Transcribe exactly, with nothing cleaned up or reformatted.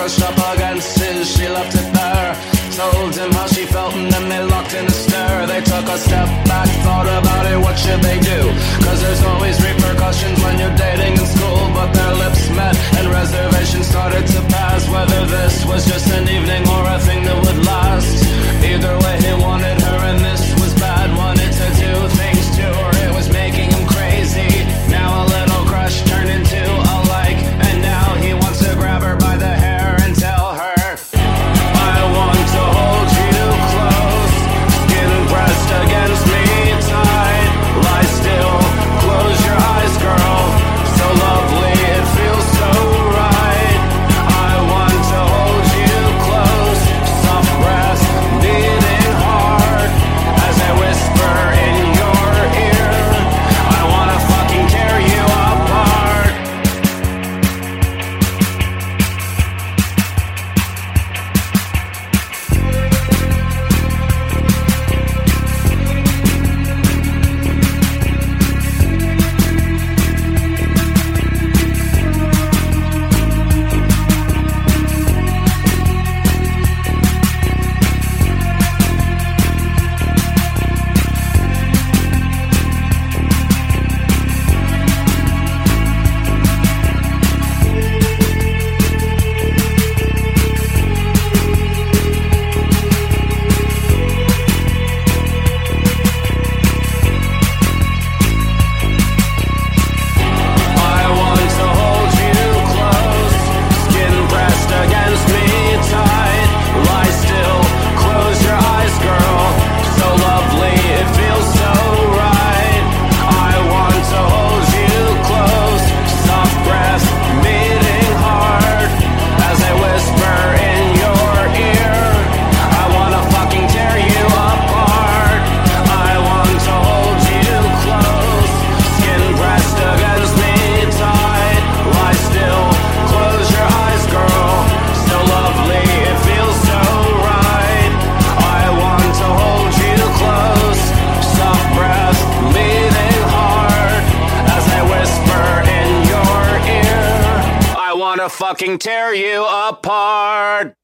brushed up against his, she left it there. Told him how she felt and then they locked in a stare. They took a step back, thought about it, what should they do? Cause there's always repercussions when you're dating in school. But their lips met and reservations started to pass. Whether this was just an evening or a thing that would last. Either way he wanted her and this was bad. Wanted to do things to her, it was making him crazy. Now a little crush turned into a like. And now he wants to grab her by the hair and tell her, I want to hold you close, skin pressed against me tight. Lie still, close your eyes, girl. So lovely, it feels so right. I want to hold you close, soft breath beating hard as I whisper in your ear. I wanna fucking tear you apart. Fucking tear you apart.